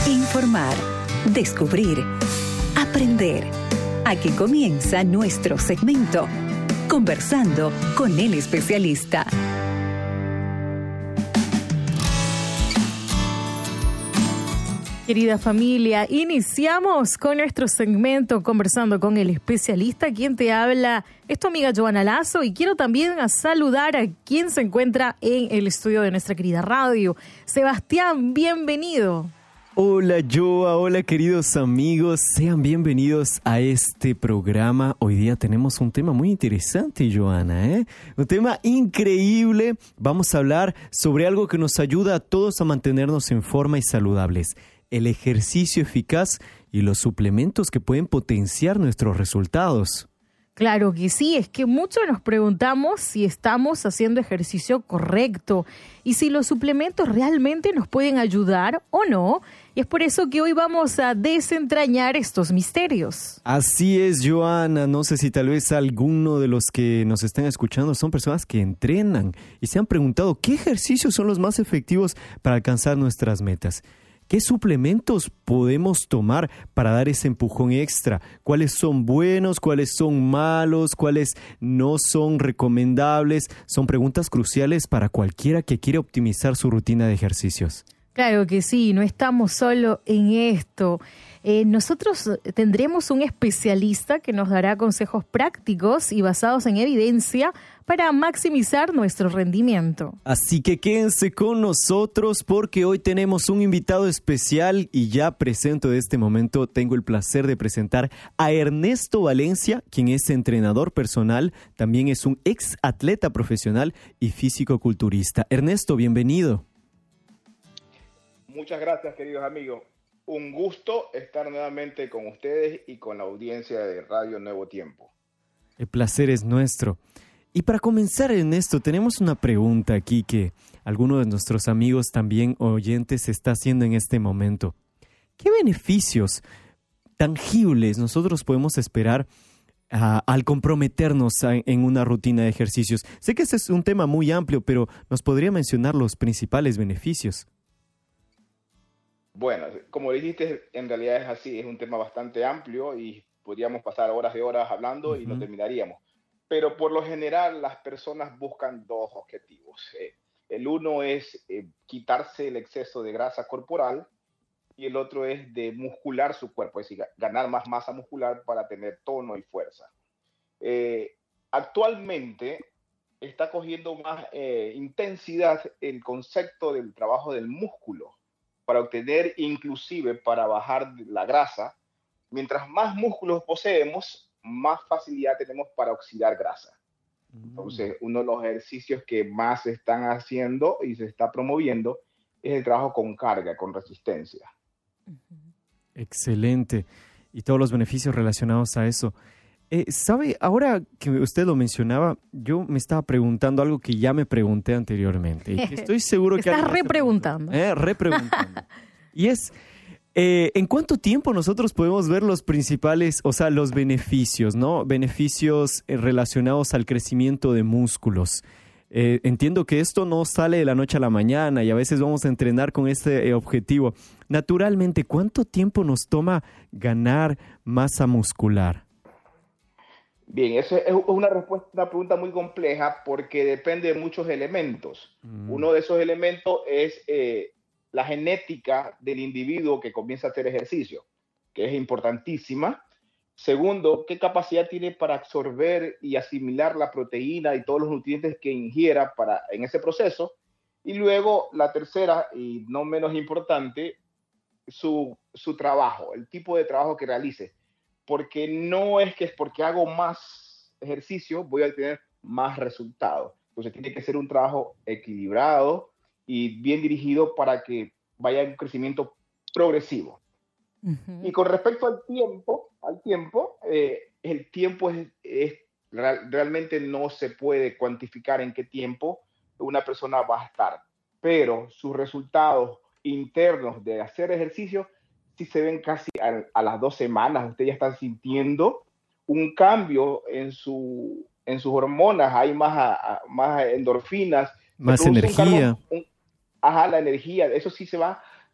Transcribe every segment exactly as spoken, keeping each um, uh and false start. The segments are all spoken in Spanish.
Informar, descubrir, aprender. Aquí comienza nuestro segmento, Conversando con el especialista. Querida familia, iniciamos con nuestro segmento Conversando con el especialista. Quien te habla es tu amiga Joana Lazo, y quiero también saludar a quien se encuentra en el estudio de nuestra querida radio. Sebastián, bienvenido. Hola Joa, hola queridos amigos, sean bienvenidos a este programa. Hoy día tenemos un tema muy interesante, Joana, ¿eh? Un tema increíble. Vamos a hablar sobre algo que nos ayuda a todos a mantenernos en forma y saludables: el ejercicio eficaz y los suplementos que pueden potenciar nuestros resultados. Claro que sí, es que muchos nos preguntamos si estamos haciendo ejercicio correcto y si los suplementos realmente nos pueden ayudar o no. Y es por eso que hoy vamos a desentrañar estos misterios. Así es, Joana. No sé si tal vez alguno de los que nos están escuchando son personas que entrenan y se han preguntado qué ejercicios son los más efectivos para alcanzar nuestras metas. ¿Qué suplementos podemos tomar para dar ese empujón extra? ¿Cuáles son buenos? ¿Cuáles son malos? ¿Cuáles no son recomendables? Son preguntas cruciales para cualquiera que quiera optimizar su rutina de ejercicios. Claro que sí, no estamos solo en esto. Eh, nosotros tendremos un especialista que nos dará consejos prácticos y basados en evidencia para maximizar nuestro rendimiento. Así que quédense con nosotros porque hoy tenemos un invitado especial y ya presento de este momento, tengo el placer de presentar a Ernesto Valencia, quien es entrenador personal, también es un ex atleta profesional y físico-culturista. Ernesto, bienvenido. Muchas gracias, queridos amigos. Un gusto estar nuevamente con ustedes y con la audiencia de Radio Nuevo Tiempo. El placer es nuestro. Y para comenzar, Ernesto, tenemos una pregunta aquí que alguno de nuestros amigos también oyentes está haciendo en este momento. ¿Qué beneficios tangibles nosotros podemos esperar uh, al comprometernos a, en una rutina de ejercicios? Sé que este es un tema muy amplio, pero ¿nos podría mencionar los principales beneficios? Bueno, como dijiste, en realidad es así, es un tema bastante amplio y podríamos pasar horas y horas hablando y uh-huh. no terminaríamos. Pero por lo general las personas buscan dos objetivos. Eh, el uno es eh, quitarse el exceso de grasa corporal y el otro es de muscular su cuerpo, es decir, ganar más masa muscular para tener tono y fuerza. Eh, actualmente está cogiendo más eh, intensidad el concepto del trabajo del músculo para obtener, inclusive para bajar la grasa. Mientras más músculos poseemos, más facilidad tenemos para oxidar grasa. Entonces, uno de los ejercicios que más se están haciendo y se está promoviendo es el trabajo con carga, con resistencia. Excelente. Y todos los beneficios relacionados a eso. Eh, ¿Sabe? Ahora que usted lo mencionaba, yo me estaba preguntando algo que ya me pregunté anteriormente. Y que estoy seguro que... Estás repreguntando. Eh, repreguntando. Y es... Eh, ¿En cuánto tiempo nosotros podemos ver los principales, o sea, los beneficios, ¿no? Beneficios eh, relacionados al crecimiento de músculos. Eh, entiendo que esto no sale de la noche a la mañana y a veces vamos a entrenar con este eh, objetivo. Naturalmente, ¿cuánto tiempo nos toma ganar masa muscular? Bien, eso es una respuesta, una pregunta muy compleja porque depende de muchos elementos. Mm. Uno de esos elementos es... Eh, la genética del individuo que comienza a hacer ejercicio, que es importantísima. Segundo, qué capacidad tiene para absorber y asimilar la proteína y todos los nutrientes que ingiera para, en ese proceso. Y luego, la tercera, y no menos importante, su, su trabajo, el tipo de trabajo que realice. Porque no es que es porque hago más ejercicio voy a tener más resultados. Entonces, tiene que ser un trabajo equilibrado y bien dirigido para que vaya en un crecimiento progresivo. Uh-huh. Y con respecto al tiempo, al tiempo, eh, el tiempo es, es realmente no se puede cuantificar en qué tiempo una persona va a estar, pero sus resultados internos de hacer ejercicio sí se ven casi a, a las dos semanas. Usted ya está sintiendo un cambio en, su, en sus hormonas, hay más, a, más endorfinas, más energía. Un, un, ajá, la energía, eso sí se va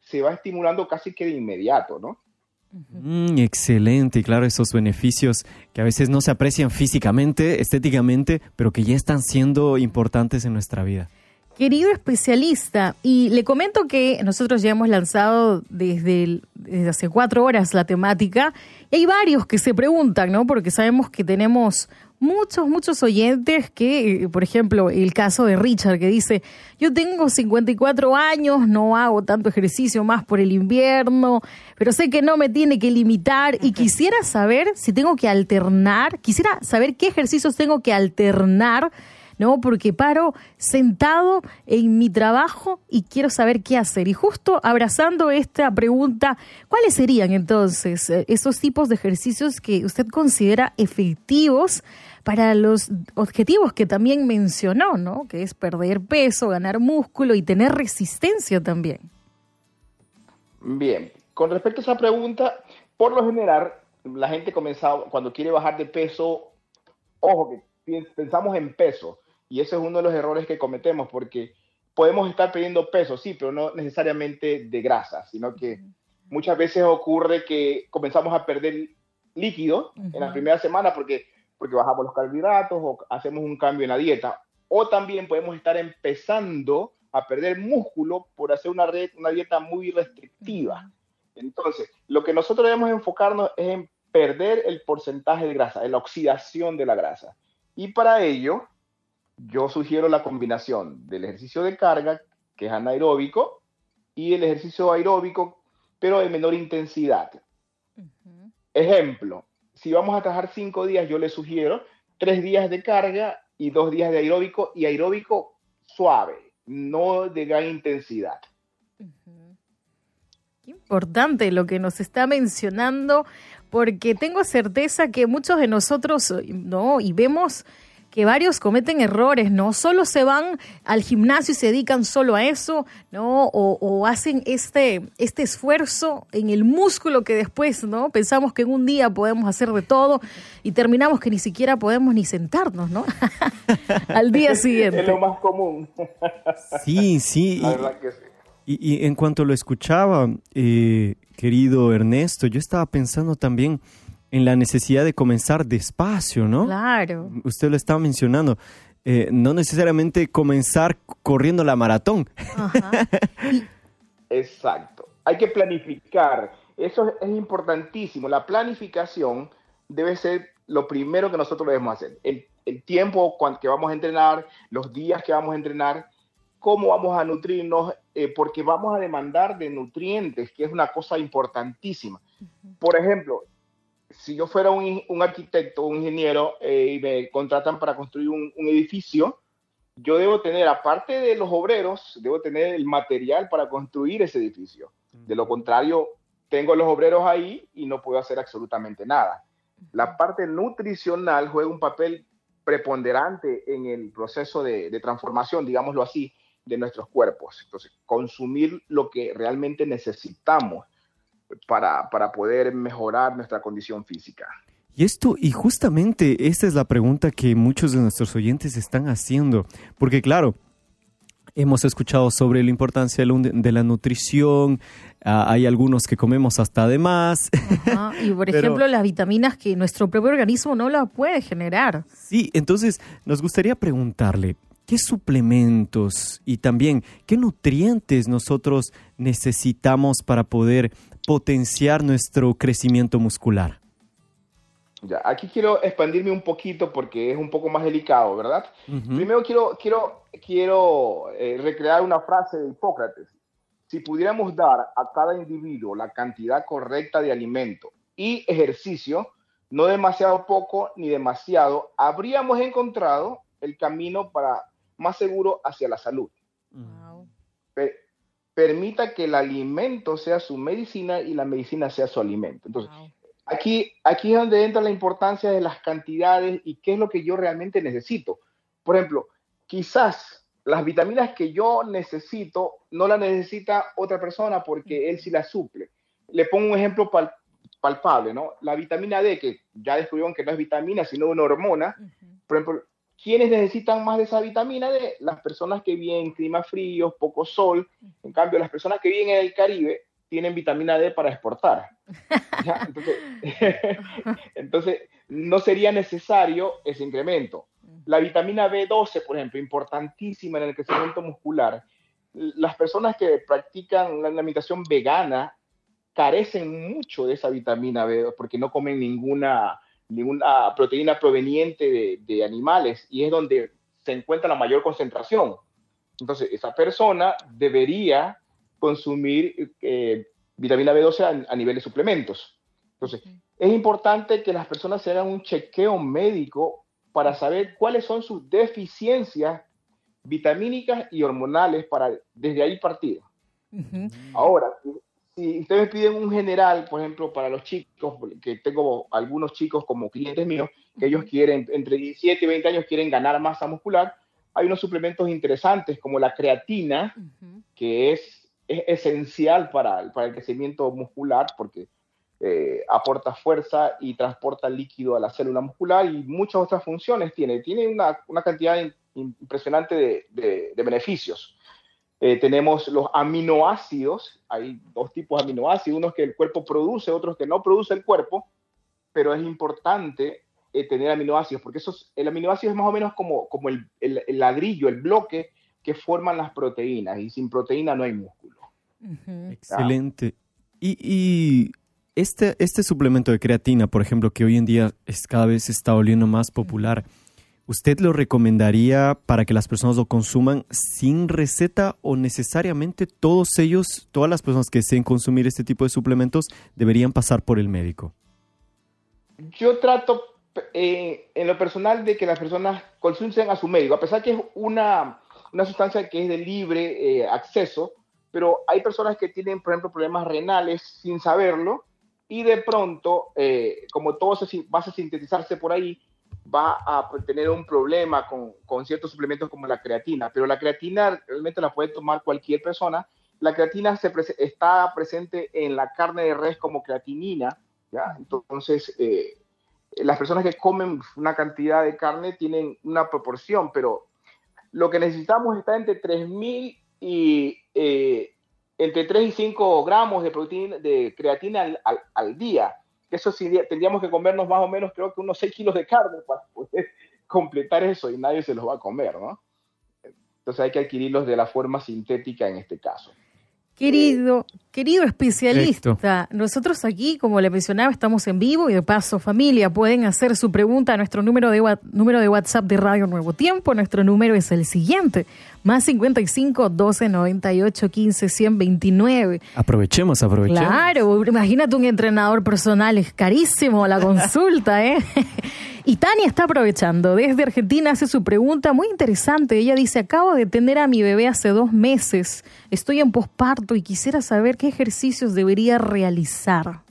se va estimulando casi que de inmediato, ¿no? Mm, excelente, y claro, esos beneficios que a veces no se aprecian físicamente, estéticamente, pero que ya están siendo importantes en nuestra vida. Querido especialista, y le comento que nosotros ya hemos lanzado desde, el, desde hace cuatro horas la temática, y hay varios que se preguntan, ¿no? Porque sabemos que tenemos muchos, muchos oyentes que, por ejemplo, el caso de Richard, que dice, yo tengo cincuenta y cuatro años, no hago tanto ejercicio más por el invierno, pero sé que no me tiene que limitar y quisiera saber si tengo que alternar, quisiera saber qué ejercicios tengo que alternar, ¿no? Porque paro sentado en mi trabajo y quiero saber qué hacer. Y justo abrazando esta pregunta, ¿cuáles serían entonces esos tipos de ejercicios que usted considera efectivos para los objetivos que también mencionó, ¿no? Que es perder peso, ganar músculo y tener resistencia también? Bien, con respecto a esa pregunta, por lo general, la gente comienza, cuando quiere bajar de peso, ojo, que pensamos en peso, y ese es uno de los errores que cometemos, porque podemos estar perdiendo peso, sí, pero no necesariamente de grasa, sino que muchas veces ocurre que comenzamos a perder líquido uh-huh. en la primera semana porque, porque bajamos los carbohidratos o hacemos un cambio en la dieta, o también podemos estar empezando a perder músculo por hacer una, red, una dieta muy restrictiva. Entonces, lo que nosotros debemos enfocarnos es en perder el porcentaje de grasa, en la oxidación de la grasa. Y para ello, yo sugiero la combinación del ejercicio de carga, que es anaeróbico, y el ejercicio aeróbico, pero de menor intensidad. Uh-huh. Ejemplo, si vamos a trabajar cinco días, yo les sugiero tres días de carga y dos días de aeróbico, y aeróbico suave, no de gran intensidad. Uh-huh. Qué importante lo que nos está mencionando, porque tengo certeza que muchos de nosotros, ¿no? Y vemos que varios cometen errores, ¿no? Solo se van al gimnasio y se dedican solo a eso, ¿no? O, o hacen este, este esfuerzo en el músculo que después, ¿no? Pensamos que en un día podemos hacer de todo y terminamos que ni siquiera podemos ni sentarnos, ¿no? Al día siguiente. Es lo más común. Sí, sí. La verdad que sí. Y, y en cuanto lo escuchaba, eh, querido Ernesto, yo estaba pensando también en la necesidad de comenzar despacio, ¿no? Claro. Usted lo estaba mencionando. Eh, no necesariamente comenzar corriendo la maratón. Ajá. Exacto. Hay que planificar. Eso es importantísimo. La planificación debe ser lo primero que nosotros debemos hacer. El, el tiempo que vamos a entrenar, los días que vamos a entrenar, cómo vamos a nutrirnos, eh, porque vamos a demandar de nutrientes, que es una cosa importantísima. Uh-huh. Por ejemplo, si yo fuera un, un arquitecto, un ingeniero, eh, y me contratan para construir un, un edificio, yo debo tener, aparte de los obreros, debo tener el material para construir ese edificio. De lo contrario, tengo los obreros ahí y no puedo hacer absolutamente nada. La parte nutricional juega un papel preponderante en el proceso de, de transformación, digámoslo así, de nuestros cuerpos. Entonces, consumir lo que realmente necesitamos Para, para poder mejorar nuestra condición física. Y esto, y justamente esta es la pregunta que muchos de nuestros oyentes están haciendo, porque claro, hemos escuchado sobre la importancia de la nutrición, uh, hay algunos que comemos hasta de más. Ajá, y por Pero, ejemplo, las vitaminas que nuestro propio organismo no las puede generar. Sí, entonces nos gustaría preguntarle, ¿qué suplementos y también qué nutrientes nosotros necesitamos para poder potenciar nuestro crecimiento muscular? Ya, aquí quiero expandirme un poquito porque es un poco más delicado, ¿verdad? Uh-huh. Primero quiero, quiero, quiero eh, recrear una frase de Hipócrates. Si pudiéramos dar a cada individuo la cantidad correcta de alimento y ejercicio, no demasiado poco ni demasiado, habríamos encontrado el camino para más seguro hacia la salud. Wow. Per- permita que el alimento sea su medicina y la medicina sea su alimento. Entonces, wow. aquí, aquí es donde entra la importancia de las cantidades y qué es lo que yo realmente necesito. Por ejemplo, quizás las vitaminas que yo necesito no las necesita otra persona porque él sí las suple. Le pongo un ejemplo pal- palpable, ¿no? La vitamina D, que ya descubrieron que no es vitamina, sino una hormona. Uh-huh. Por ejemplo, ¿Quiénes necesitan más de esa vitamina D? Las personas que viven en climas fríos, poco sol. En cambio, las personas que viven en el Caribe tienen vitamina D para exportar. ¿Ya? Entonces, entonces, no sería necesario ese incremento. La vitamina B doce, por ejemplo, importantísima en el crecimiento muscular. Las personas que practican la alimentación vegana carecen mucho de esa vitamina B porque no comen ninguna, ninguna proteína proveniente de, de animales, y es donde se encuentra la mayor concentración. Entonces, esa persona debería consumir eh, vitamina B doce a, a nivel de suplementos. Entonces, okay. Es importante que las personas se hagan un chequeo médico para saber cuáles son sus deficiencias vitamínicas y hormonales para desde ahí partir. Uh-huh. Ahora, si ustedes me piden un general, por ejemplo, para los chicos, que tengo algunos chicos como clientes míos, que ellos quieren, entre diecisiete y veinte años, quieren ganar masa muscular, hay unos suplementos interesantes como la creatina, uh-huh. que es, es esencial para, para el crecimiento muscular porque eh, aporta fuerza y transporta líquido a la célula muscular y muchas otras funciones tiene. Tiene una, una cantidad impresionante de, de, de beneficios. Eh, tenemos los aminoácidos, hay dos tipos de aminoácidos, unos que el cuerpo produce, otros que no produce el cuerpo, pero es importante eh, tener aminoácidos, porque esos, el aminoácido es más o menos como, como el, el, el ladrillo, el bloque que forman las proteínas, y sin proteína no hay músculo. Uh-huh. Excelente. Y, y este, este suplemento de creatina, por ejemplo, que hoy en día es, cada vez se está volviendo más popular, ¿usted lo recomendaría para que las personas lo consuman sin receta o necesariamente todos ellos, todas las personas que deseen consumir este tipo de suplementos, deberían pasar por el médico? Yo trato eh, en lo personal de que las personas consulten a su médico, a pesar que es una, una sustancia que es de libre eh, acceso, pero hay personas que tienen, por ejemplo, problemas renales sin saberlo y de pronto, eh, como todo se, va a sintetizarse por ahí, va a tener un problema con, con ciertos suplementos como la creatina, pero la creatina realmente la puede tomar cualquier persona. La creatina se pre- está presente en la carne de res como creatinina, ¿ya? Entonces, eh, las personas que comen una cantidad de carne tienen una proporción, pero lo que necesitamos está entre tres mil y eh, entre tres y cinco gramos de, proteína, de creatina al, al, al día. Eso sí, tendríamos que comernos más o menos, creo que unos seis kilos de carne para poder completar eso, y nadie se los va a comer, ¿no? Entonces hay que adquirirlos de la forma sintética en este caso. Querido, querido especialista, Esto. nosotros aquí, como le mencionaba, estamos en vivo y de paso, familia, pueden hacer su pregunta a nuestro número de, número de WhatsApp de Radio Nuevo Tiempo. Nuestro número es el siguiente, más cincuenta y cinco, doce, noventa y ocho, quince, ciento veintinueve. Aprovechemos, aprovechemos. Claro, imagínate un entrenador personal, es carísimo la consulta, ¿eh? Y Tania está aprovechando. Desde Argentina hace su pregunta muy interesante. Ella dice, acabo de tener a mi bebé hace dos meses. Estoy en posparto y quisiera saber qué ejercicios debería realizar.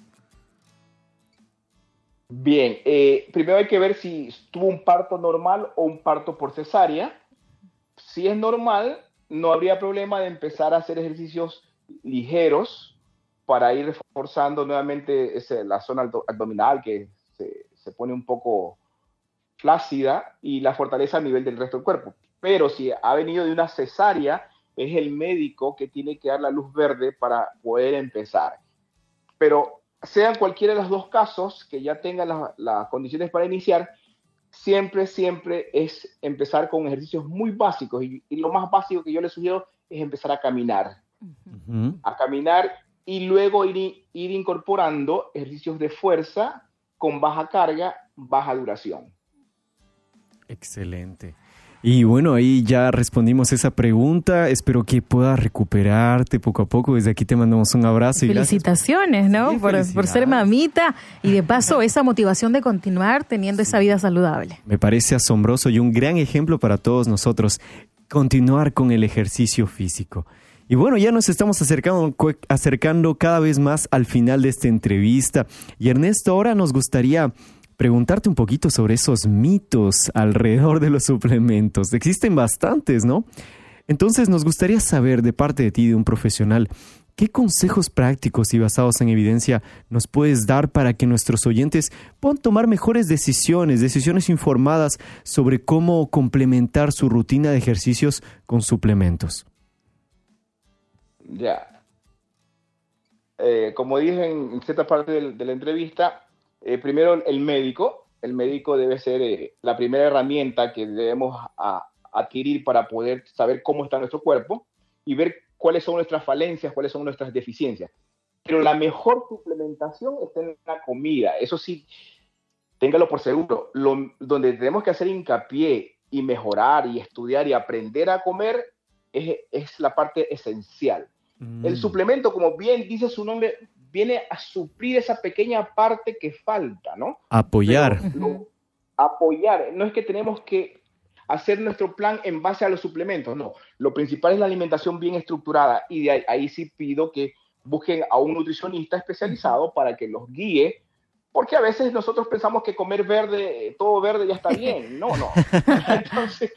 Bien, eh, primero hay que ver si tuvo un parto normal o un parto por cesárea. Si es normal, no habría problema de empezar a hacer ejercicios ligeros para ir reforzando nuevamente ese, la zona abdominal que se, se pone un poco flácida y la fortaleza a nivel del resto del cuerpo. Pero si ha venido de una cesárea, es el médico que tiene que dar la luz verde para poder empezar. Pero sean cualquiera de los dos casos, que ya tengan las, las condiciones para iniciar, siempre, siempre es empezar con ejercicios muy básicos. Y, y lo más básico que yo les sugiero es empezar a caminar. Uh-huh. A caminar y luego ir, ir incorporando ejercicios de fuerza con baja carga, baja duración. Excelente. Y bueno, ahí ya respondimos esa pregunta. Espero que puedas recuperarte poco a poco. Desde aquí te mandamos un abrazo. Y felicitaciones, ¿no? Sí, por, por ser mamita y de paso esa motivación de continuar teniendo sí. esa vida saludable. Me parece asombroso y un gran ejemplo para todos nosotros. Continuar con el ejercicio físico. Y bueno, ya nos estamos acercando, acercando cada vez más al final de esta entrevista. Y Ernesto, ahora nos gustaría preguntarte un poquito sobre esos mitos alrededor de los suplementos. Existen bastantes, ¿no? Entonces nos gustaría saber de parte de ti, de un profesional, ¿Qué consejos prácticos y basados en evidencia nos puedes dar para que nuestros oyentes puedan tomar mejores decisiones, decisiones informadas sobre cómo complementar su rutina de ejercicios con suplementos? Ya. Eh, como dije en cierta parte de, de la entrevista, eh, primero el médico. El médico debe ser eh, la primera herramienta que debemos a, adquirir para poder saber cómo está nuestro cuerpo y ver cuáles son nuestras falencias, cuáles son nuestras deficiencias. Pero la mejor suplementación está en la comida. Eso sí, téngalo por seguro. Lo, donde tenemos que hacer hincapié y mejorar y estudiar y aprender a comer es, es la parte esencial. Mm. El suplemento, como bien dice su nombre, viene a suplir esa pequeña parte que falta, ¿no? Apoyar. Pero, lo, apoyar. No es que tenemos que hacer nuestro plan en base a los suplementos, no. Lo principal es la alimentación bien estructurada y de ahí, ahí sí pido que busquen a un nutricionista especializado para que los guíe, porque a veces nosotros pensamos que comer verde, todo verde ya está bien. No, no. Entonces,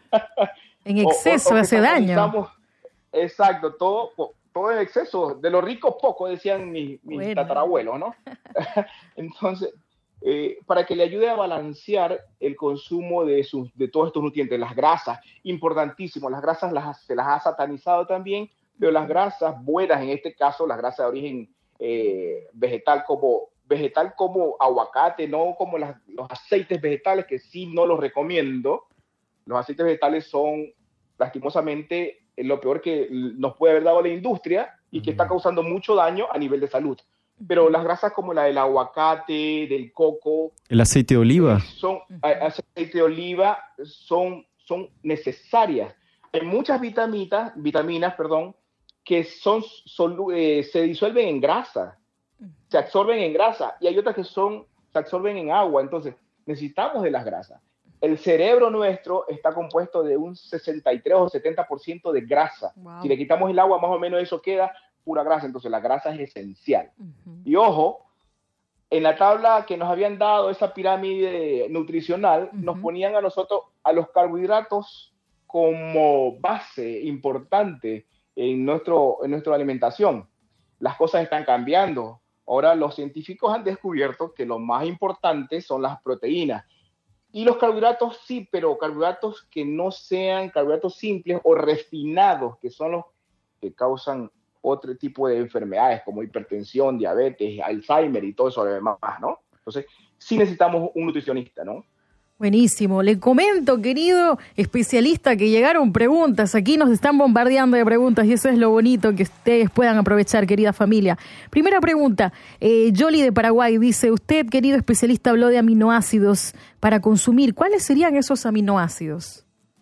en exceso o, o hace daño. Exacto, todo, todo en exceso, de lo rico poco, decían mis, mis bueno. tatarabuelos, ¿no? Entonces, Eh, para que le ayude a balancear el consumo de, sus, de todos estos nutrientes, las grasas, importantísimo, las grasas las, se las ha satanizado también, pero las grasas buenas, en este caso, las grasas de origen eh, vegetal, como, vegetal como aguacate, no como las, los aceites vegetales, que sí no los recomiendo. Los aceites vegetales son, lastimosamente, lo peor que nos puede haber dado la industria y que está causando mucho daño a nivel de salud. Pero las grasas como la del aguacate, del coco... El aceite de oliva. Son, aceite de oliva son, son necesarias. Hay muchas vitaminas, vitaminas perdón, que son, son, eh, se disuelven en grasa, se absorben en grasa, y hay otras que son, se absorben en agua. Entonces, necesitamos de las grasas. El cerebro nuestro está compuesto de un sesenta y tres o setenta por ciento de grasa. Wow. Si le quitamos el agua, más o menos eso queda pura grasa. Entonces la grasa es esencial. Uh-huh. Y ojo, en la tabla que nos habían dado, esa pirámide nutricional, uh-huh, nos ponían a nosotros a los carbohidratos como base importante en, nuestro, en nuestra alimentación. Las cosas están cambiando. Ahora los científicos han descubierto que lo más importante son las proteínas. Y los carbohidratos sí, pero carbohidratos que no sean carbohidratos simples o refinados, que son los que causan otro tipo de enfermedades como hipertensión, diabetes, Alzheimer y todo eso demás, ¿no? Entonces, sí necesitamos un nutricionista, ¿no? Buenísimo. Le comento, querido especialista, que llegaron preguntas. Aquí nos están bombardeando de preguntas y eso es lo bonito, que ustedes puedan aprovechar, querida familia. Primera pregunta, eh, Yoli de Paraguay dice, usted, querido especialista, habló de aminoácidos para consumir. ¿Cuáles serían esos aminoácidos?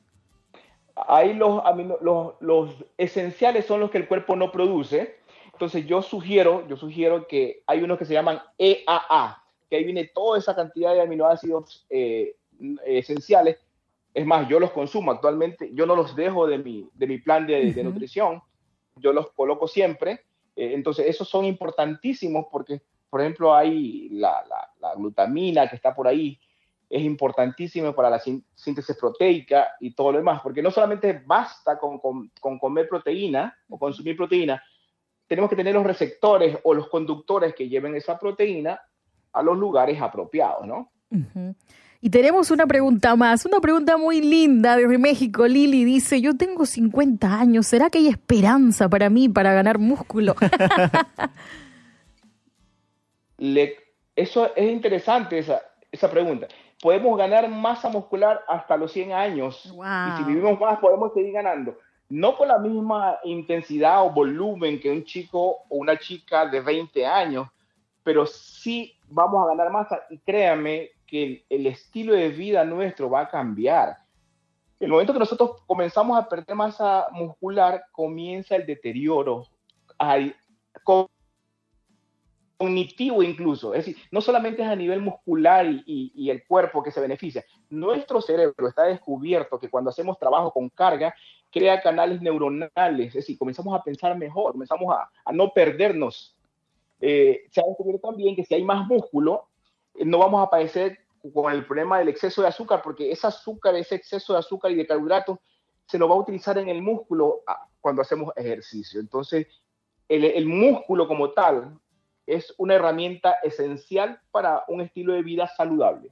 Ahí los, los, los esenciales son los que el cuerpo no produce. Entonces yo sugiero, yo sugiero que hay unos que se llaman E A A, que ahí viene toda esa cantidad de aminoácidos eh, esenciales. Es más, yo los consumo actualmente, yo no los dejo de mi, de mi plan de, uh-huh, de nutrición, yo los coloco siempre. Eh, entonces esos son importantísimos porque, por ejemplo, hay la, la, la glutamina que está por ahí, es importantísimo para la síntesis proteica y todo lo demás, porque no solamente basta con, con, con comer proteína o consumir proteína, tenemos que tener los receptores o los conductores que lleven esa proteína a los lugares apropiados, ¿no? Uh-huh. Y tenemos una pregunta más, una pregunta muy linda desde México. Lili dice, yo tengo cincuenta años, ¿será que hay esperanza para mí para ganar músculo? Le, eso es interesante, esa, esa pregunta. Podemos ganar masa muscular hasta los cien años. Wow. Y si vivimos más, podemos seguir ganando. No con la misma intensidad o volumen que un chico o una chica de veinte años, pero sí vamos a ganar masa. Y créanme que el, el estilo de vida nuestro va a cambiar. El momento que nosotros comenzamos a perder masa muscular, comienza el deterioro Hay, con, cognitivo incluso, es decir, no solamente es a nivel muscular y, y, y el cuerpo que se beneficia, nuestro cerebro está descubierto que cuando hacemos trabajo con carga, crea canales neuronales, es decir, comenzamos a pensar mejor, comenzamos a, a no perdernos. Eh, se ha descubierto también que si hay más músculo, eh, no vamos a padecer con el problema del exceso de azúcar, porque ese azúcar, ese exceso de azúcar y de carbohidratos, se lo va a utilizar en el músculo cuando hacemos ejercicio. Entonces, el, el músculo como tal es una herramienta esencial para un estilo de vida saludable.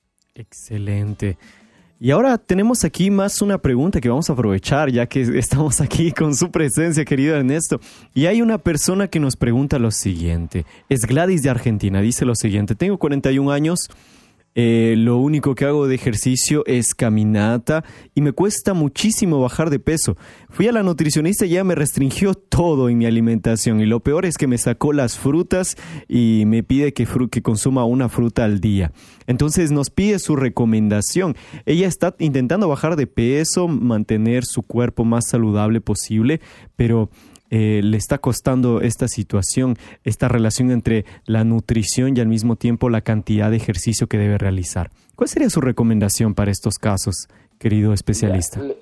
Excelente. Y ahora tenemos aquí más una pregunta que vamos a aprovechar ya que estamos aquí con su presencia, querido Ernesto. Y hay una persona que nos pregunta lo siguiente. Es Gladys de Argentina. Dice lo siguiente. Tengo cuarenta y un años. Eh, lo único que hago de ejercicio es caminata y me cuesta muchísimo bajar de peso. Fui a la nutricionista y ya me restringió todo en mi alimentación y lo peor es que me sacó las frutas y me pide que, fru- que consuma una fruta al día. Entonces nos pide su recomendación. Ella está intentando bajar de peso, mantener su cuerpo más saludable posible, pero Eh, le está costando esta situación, esta relación entre la nutrición y al mismo tiempo la cantidad de ejercicio que debe realizar. ¿Cuál sería su recomendación para estos casos, querido especialista? Le,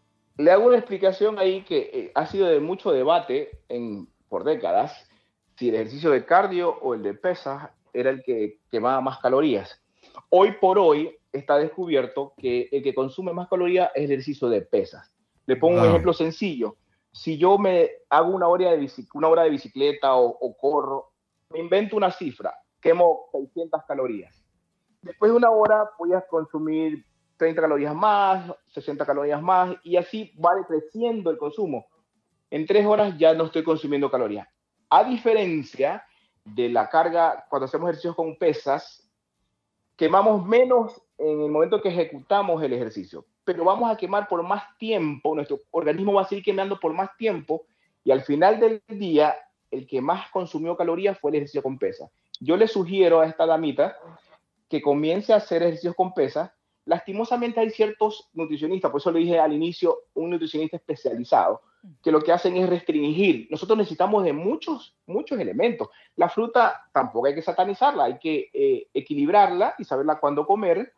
le hago una explicación ahí que eh, ha sido de mucho debate en, por décadas, si el ejercicio de cardio o el de pesas era el que quemaba más calorías. Hoy por hoy está descubierto que el que consume más calorías es el ejercicio de pesas. Le pongo wow. un ejemplo sencillo. Si yo me hago una hora de, bici, una hora de bicicleta o, o corro, me invento una cifra, quemo seiscientas calorías. Después de una hora voy a consumir treinta calorías más, sesenta calorías más, y así va decreciendo el consumo. En tres horas ya no estoy consumiendo calorías. A diferencia de la carga, cuando hacemos ejercicios con pesas, quemamos menos en el momento que ejecutamos el ejercicio, pero vamos a quemar por más tiempo, nuestro organismo va a seguir quemando por más tiempo y al final del día el que más consumió calorías fue el ejercicio con pesas. Yo le sugiero a esta damita que comience a hacer ejercicios con pesas. Lastimosamente hay ciertos nutricionistas, por eso le dije al inicio, un nutricionista especializado, que lo que hacen es restringir. Nosotros necesitamos de muchos, muchos elementos. La fruta tampoco hay que satanizarla, hay que eh, equilibrarla y saberla cuándo comer,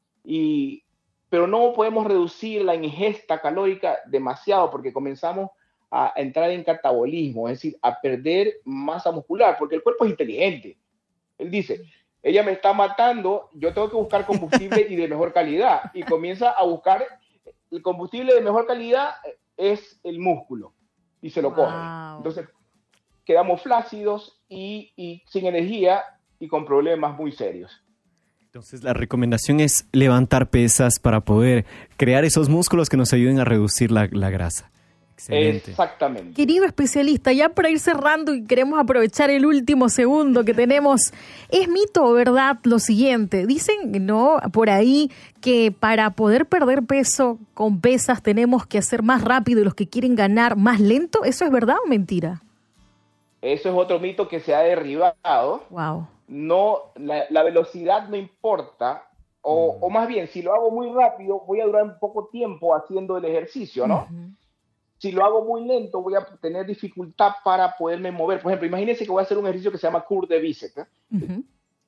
y, pero no podemos reducir la ingesta calórica demasiado porque comenzamos a entrar en catabolismo, es decir, a perder masa muscular, porque el cuerpo es inteligente. Él dice, ella me está matando, yo tengo que buscar combustible y de mejor calidad, y comienza a buscar el combustible de mejor calidad es el músculo, y se lo wow. come. Entonces, quedamos flácidos y, y sin energía y con problemas muy serios. Entonces, la recomendación es levantar pesas para poder crear esos músculos que nos ayuden a reducir la, la grasa. Excelente. Exactamente. Querido especialista, ya para ir cerrando y queremos aprovechar el último segundo que tenemos, ¿es mito o verdad lo siguiente? Dicen, ¿no?, por ahí que para poder perder peso con pesas tenemos que hacer más rápido y los que quieren ganar más lento. ¿Eso es verdad o mentira? Eso es otro mito que se ha derribado. Wow. No, la, la velocidad no importa, o, mm. o más bien, si lo hago muy rápido, voy a durar un poco tiempo haciendo el ejercicio, ¿no? Uh-huh. Si lo hago muy lento, voy a tener dificultad para poderme mover. Por ejemplo, imagínense que voy a hacer un ejercicio que se llama curl de bíceps. ¿eh? Uh-huh.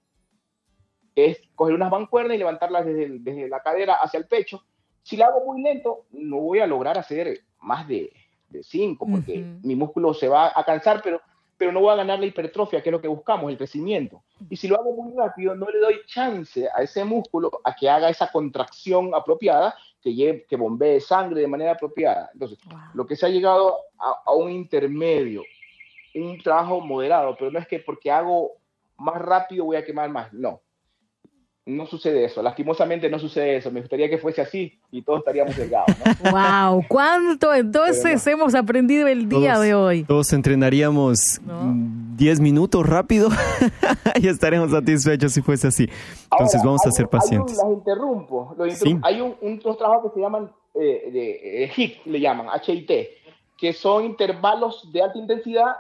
Es coger unas mancuernas y levantarlas desde, desde la cadera hacia el pecho. Si lo hago muy lento, no voy a lograr hacer más de, de cinco, porque uh-huh. mi músculo se va a cansar, pero, pero no voy a ganar la hipertrofia, que es lo que buscamos, el crecimiento. Y si lo hago muy rápido, no le doy chance a ese músculo a que haga esa contracción apropiada, que, lleve, que bombee sangre de manera apropiada. Entonces, wow. lo que se ha llegado a, a un intermedio, un trabajo moderado, pero no es que porque hago más rápido voy a quemar más, no. No sucede eso, lastimosamente no sucede eso. Me gustaría que fuese así y todos estaríamos delgados, ¿no? ¡Wow! ¿Cuánto entonces no. hemos aprendido el día todos, de hoy? Todos entrenaríamos diez ¿no? minutos rápido y estaremos satisfechos si fuese así. Entonces Ahora, vamos a ser pacientes. Hay un, las interrumpo. Los interrumpo. Sí. Hay un, un, unos trabajos que se llaman eh, de, eh, H I I T, le llaman, H I T, que son intervalos de alta intensidad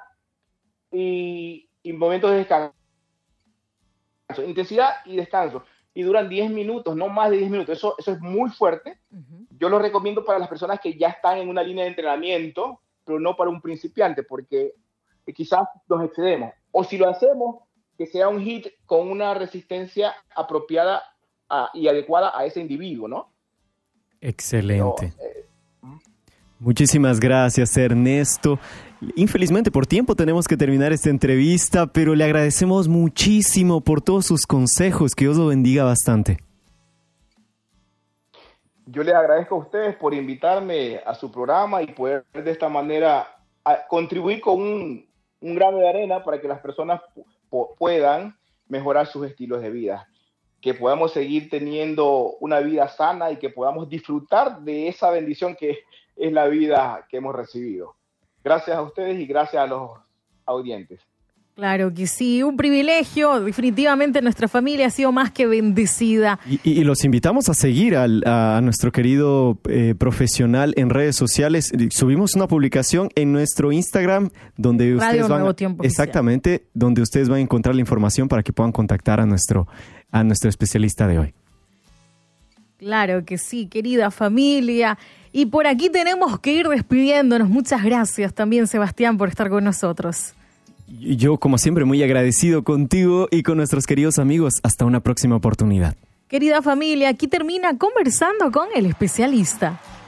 y, y momentos de descanso. Intensidad y descanso. Y duran diez minutos, no más de diez minutos. Eso, eso es muy fuerte. Uh-huh. Yo lo recomiendo para las personas que ya están en una línea de entrenamiento, pero no para un principiante, porque quizás nos excedemos. O si lo hacemos, que sea un H I I T con una resistencia apropiada a, y adecuada a ese individuo, ¿no? Excelente. Pero, eh, Muchísimas gracias, Ernesto. Infelizmente por tiempo tenemos que terminar esta entrevista, pero le agradecemos muchísimo por todos sus consejos. Que Dios lo bendiga bastante. Yo les agradezco a ustedes por invitarme a su programa y poder de esta manera a contribuir con un, un grano de arena para que las personas pu- puedan mejorar sus estilos de vida, que podamos seguir teniendo una vida sana y que podamos disfrutar de esa bendición que es la vida que hemos recibido. Gracias a ustedes y gracias a los audientes. Claro que sí, un privilegio. Definitivamente nuestra familia ha sido más que bendecida. Y, y, y los invitamos a seguir al, a nuestro querido eh, profesional en redes sociales. Subimos una publicación en nuestro Instagram donde Radio ustedes van Nuevo Tiempo exactamente Oficial. Donde ustedes van a encontrar la información para que puedan contactar a nuestro a nuestro especialista de hoy. Claro que sí, querida familia. Y por aquí tenemos que ir despidiéndonos. Muchas gracias también, Sebastián, por estar con nosotros. Yo, como siempre, muy agradecido contigo y con nuestros queridos amigos. Hasta una próxima oportunidad. Querida familia, aquí termina Conversando con el Especialista.